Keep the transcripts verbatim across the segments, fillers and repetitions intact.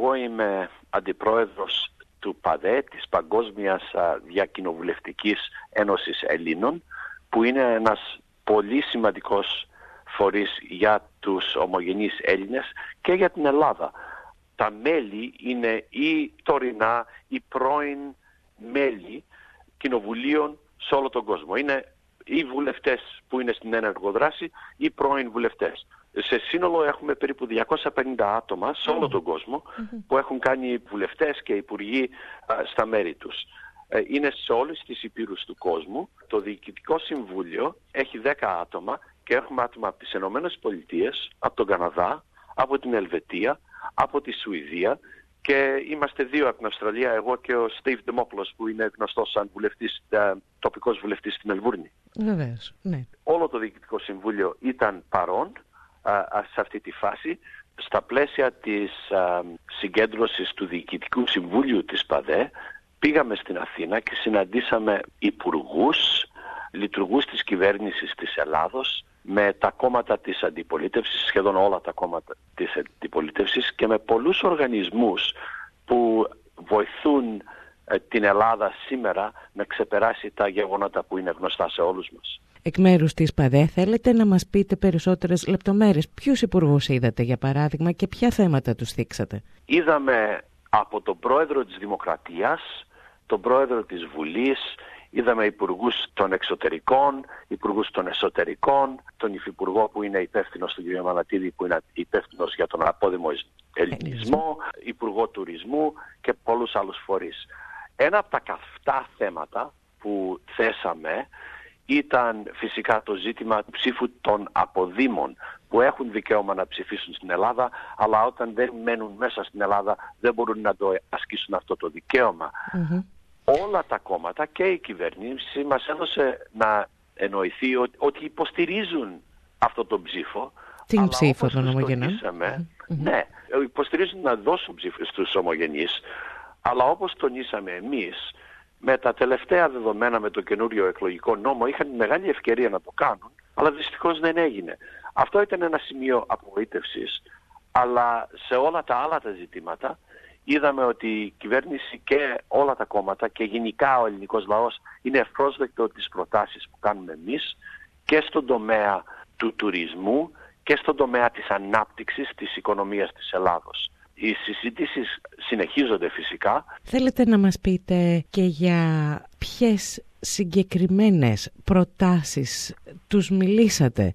Εγώ είμαι αντιπρόεδρος του ΠΑΔΕ, της Παγκόσμιας Διακοινοβουλευτικής Ένωσης Ελλήνων, που είναι ένας πολύ σημαντικός φορείς για τους ομογενείς Έλληνες και για την Ελλάδα. Τα μέλη είναι ή τωρινά ή πρώην μέλη κοινοβουλίων σε όλο τον κόσμο. Είναι ή βουλευτές που είναι στην ένεργο δράση ή πρώην βουλευτές. Σε σύνολο έχουμε περίπου διακόσια πενήντα άτομα σε όλο τον κόσμο που έχουν κάνει βουλευτές και υπουργοί α, στα μέρη τους. Ε, είναι σε όλες τις υπήρους του κόσμου. Το Διοικητικό Συμβούλιο έχει δέκα άτομα και έχουμε άτομα από τις Ηνωμένες Πολιτείες, από τον Καναδά, από την Ελβετία, από τη Σουηδία και είμαστε δύο από την Αυστραλία, εγώ και ο Στίβ Δημόπουλος που είναι γνωστός σαν βουλευτής, τοπικός βουλευτής στην Μελβούρνη. Βεβαίως, ναι. Όλο το Διοικητικό Συμβούλιο ήταν παρόν α, α, σε αυτή τη φάση. Στα πλαίσια της α, συγκέντρωσης του Διοικητικού Συμβούλιου της ΠΑΔΕ πήγαμε στην Αθήνα και συναντήσαμε υπουργούς, λειτουργούς της κυβέρνησης της Ελλάδος, με τα κόμματα της αντιπολίτευσης, σχεδόν όλα τα κόμματα της αντιπολίτευσης και με πολλούς οργανισμούς που βοηθούν ε, την Ελλάδα σήμερα να ξεπεράσει τα γεγονότα που είναι γνωστά σε όλους μας. Εκ μέρους της ΠΑΔΕ θέλετε να μας πείτε περισσότερες λεπτομέρειες. Ποιους υπουργούς είδατε για παράδειγμα και ποια θέματα τους θίξατε? Είδαμε από τον πρόεδρο της Δημοκρατίας, τον πρόεδρο της Βουλής, είδαμε υπουργούς των εξωτερικών, υπουργούς των εσωτερικών, τον υφυπουργό που είναι υπεύθυνος, τον κ. Μανατίδη που είναι υπεύθυνος για τον απόδημο ελληνισμό, υπουργό τουρισμού και πολλούς άλλους φορείς. Ένα από τα καυτά θέματα που θέσαμε ήταν φυσικά το ζήτημα ψήφου των αποδήμων που έχουν δικαίωμα να ψηφίσουν στην Ελλάδα, αλλά όταν δεν μένουν μέσα στην Ελλάδα δεν μπορούν να το ασκήσουν αυτό το δικαίωμα. Mm-hmm. Όλα τα κόμματα και η κυβέρνηση μας έδωσε να εννοηθεί ότι, ότι υποστηρίζουν αυτό τον ψήφο. Την ψήφο των ομογενών. Mm-hmm. Ναι, υποστηρίζουν να δώσουν ψήφο στους ομογενείς, αλλά όπως τονίσαμε εμείς, με τα τελευταία δεδομένα με το καινούριο εκλογικό νόμο είχαν μεγάλη ευκαιρία να το κάνουν, αλλά δυστυχώς δεν έγινε. Αυτό ήταν ένα σημείο απογοήτευσης, αλλά σε όλα τα άλλα τα ζητήματα είδαμε ότι η κυβέρνηση και όλα τα κόμματα και γενικά ο ελληνικός λαός είναι ευπρόσδεκτο τις προτάσεις που κάνουμε εμείς και στον τομέα του τουρισμού και στον τομέα της ανάπτυξης της οικονομίας της Ελλάδος. Οι συζητήσεις συνεχίζονται φυσικά. Θέλετε να μας πείτε και για ποιες συγκεκριμένες προτάσεις τους μιλήσατε?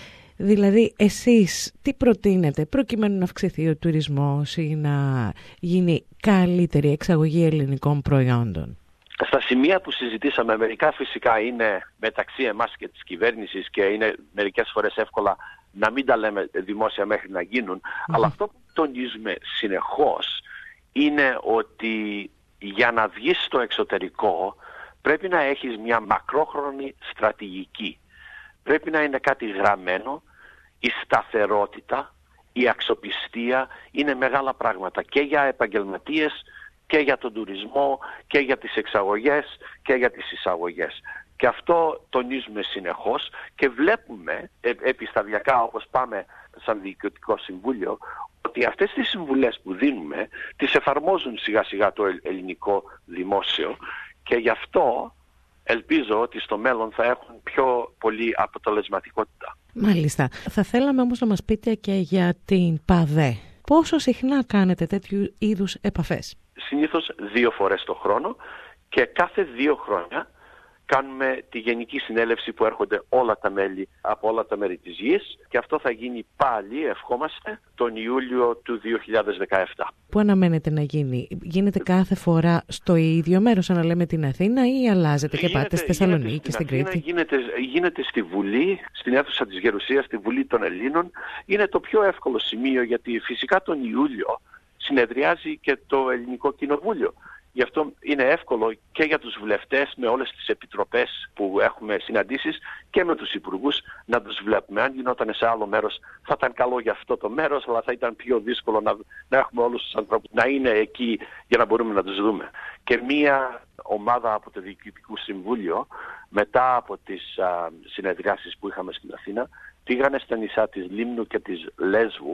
Δηλαδή εσείς τι προτείνετε προκειμένου να αυξηθεί ο τουρισμός ή να γίνει καλύτερη εξαγωγή ελληνικών προϊόντων? Στα σημεία που συζητήσαμε, μερικά φυσικά είναι μεταξύ εμάς και της κυβέρνησης και είναι μερικές φορές εύκολα να μην τα λέμε δημόσια μέχρι να γίνουν. Mm-hmm. Αλλά αυτό που τονίζουμε συνεχώς είναι ότι για να βγεις στο εξωτερικό πρέπει να έχεις μια μακρόχρονη στρατηγική. Πρέπει να είναι κάτι γραμμένο. Η σταθερότητα, η αξιοπιστία είναι μεγάλα πράγματα και για επαγγελματίες και για τον τουρισμό και για τις εξαγωγές και για τις εισαγωγές. Και αυτό τονίζουμε συνεχώς και βλέπουμε ε, επισταδιακά όπως πάμε σαν Διοικητικό Συμβούλιο ότι αυτές τις συμβουλές που δίνουμε τις εφαρμόζουν σιγά σιγά το ελληνικό δημόσιο και γι' αυτό ελπίζω ότι στο μέλλον θα έχουν πιο πολύ αποτελεσματικότητα. Μάλιστα. Θα θέλαμε όμως να μας πείτε και για την ΠΑΔΕ. Πόσο συχνά κάνετε τέτοιου είδους επαφές? Συνήθως δύο φορές το χρόνο και κάθε δύο χρόνια κάνουμε τη Γενική Συνέλευση που έρχονται όλα τα μέλη από όλα τα μέρη της γης και αυτό θα γίνει πάλι, ευχόμαστε, τον Ιούλιο του δύο χιλιάδες δεκαεπτά. Πού αναμένετε να γίνει? Γίνεται κάθε φορά στο ίδιο μέρος, αν λέμε την Αθήνα, ή αλλάζετε και γίνεται, πάτε στη Θεσσαλονίκη και στην Κρήτη? Γίνεται, γίνεται στη Βουλή, στην αίθουσα της Γερουσίας, στη Βουλή των Ελλήνων. Είναι το πιο εύκολο σημείο γιατί φυσικά τον Ιούλιο συνεδριάζει και το Ελληνικό Κοινοβούλιο. Γι' αυτό είναι εύκολο και για τους βουλευτές με όλες τις επιτροπές που έχουμε συναντήσεις και με τους υπουργούς να τους βλέπουμε. Αν γινόταν σε άλλο μέρος θα ήταν καλό για αυτό το μέρος, αλλά θα ήταν πιο δύσκολο να, να έχουμε όλους τους ανθρώπους να είναι εκεί για να μπορούμε να τους δούμε. Και μία ομάδα από το Διοικητικό Συμβούλιο μετά από τις α, συνεδριάσεις που είχαμε στην Αθήνα πήγανε στα νησιά της Λίμνου και της Λέσβου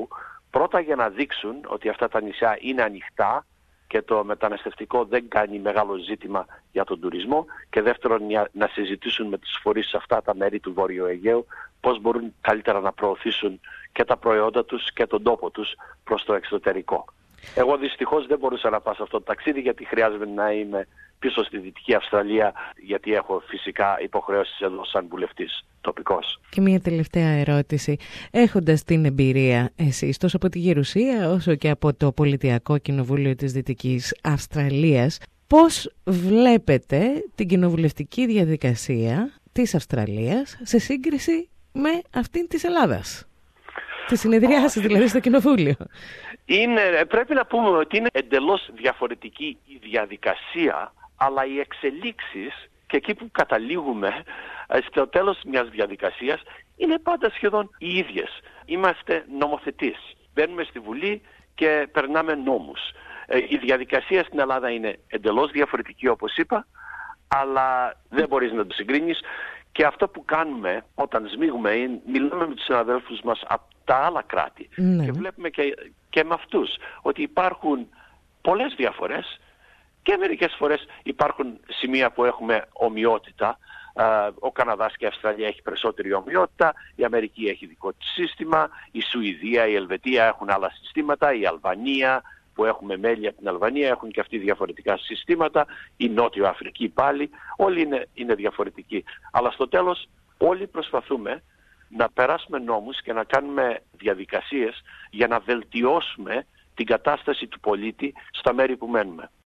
Πρώτα για να δείξουν ότι αυτά τα νησιά είναι ανοιχτά και το μεταναστευτικό δεν κάνει μεγάλο ζήτημα για τον τουρισμό, και δεύτερον να συζητήσουν με τους φορείς σε αυτά τα μέρη του Βόρειου Αιγαίου πώς μπορούν καλύτερα να προωθήσουν και τα προϊόντα τους και τον τόπο τους προς το εξωτερικό. Εγώ δυστυχώς δεν μπορούσα να πάω σε αυτό το ταξίδι, γιατί χρειάζεται να είμαι πίσω στη Δυτική Αυστραλία, γιατί έχω φυσικά υποχρεώσεις εδώ σαν βουλευτής τοπικός. Και μια τελευταία ερώτηση. Έχοντας την εμπειρία εσείς τόσο από τη Γερουσία όσο και από το Πολιτιακό Κοινοβούλιο της Δυτικής Αυστραλίας, πώς βλέπετε την κοινοβουλευτική διαδικασία της Αυστραλίας σε σύγκριση με αυτήν της Ελλάδας? Τη συνεδριάσεις δηλαδή στο Κοινοβούλιο. Είναι, πρέπει να πούμε ότι είναι εντελώς διαφορετική η διαδικασία, αλλά οι εξελίξεις και εκεί που καταλήγουμε στο τέλος μιας διαδικασίας είναι πάντα σχεδόν οι ίδιες. Είμαστε νομοθετείς. Μπαίνουμε στη Βουλή και περνάμε νόμους. Η διαδικασία στην Ελλάδα είναι εντελώς διαφορετική, όπως είπα, αλλά δεν μπορείς να το συγκρίνεις. Και αυτό που κάνουμε όταν σμίγουμε είναι μιλάμε με τους συναδέλφους μας από τα άλλα κράτη, ναι, και βλέπουμε και, και με αυτούς ότι υπάρχουν πολλές διαφορές και μερικές φορές υπάρχουν σημεία που έχουμε ομοιότητα. Ο Καναδάς και η Αυστραλία έχει περισσότερη ομοιότητα, η Αμερική έχει δικό της σύστημα, η Σουηδία, η Ελβετία έχουν άλλα συστήματα, η Αλβανία που έχουμε μέλη από την Αλβανία έχουν και αυτοί διαφορετικά συστήματα, η Νότιο Αφρική πάλι, όλοι είναι, είναι διαφορετικοί. Αλλά στο τέλος όλοι προσπαθούμε να περάσουμε νόμους και να κάνουμε διαδικασίες για να βελτιώσουμε την κατάσταση του πολίτη στα μέρη που μένουμε.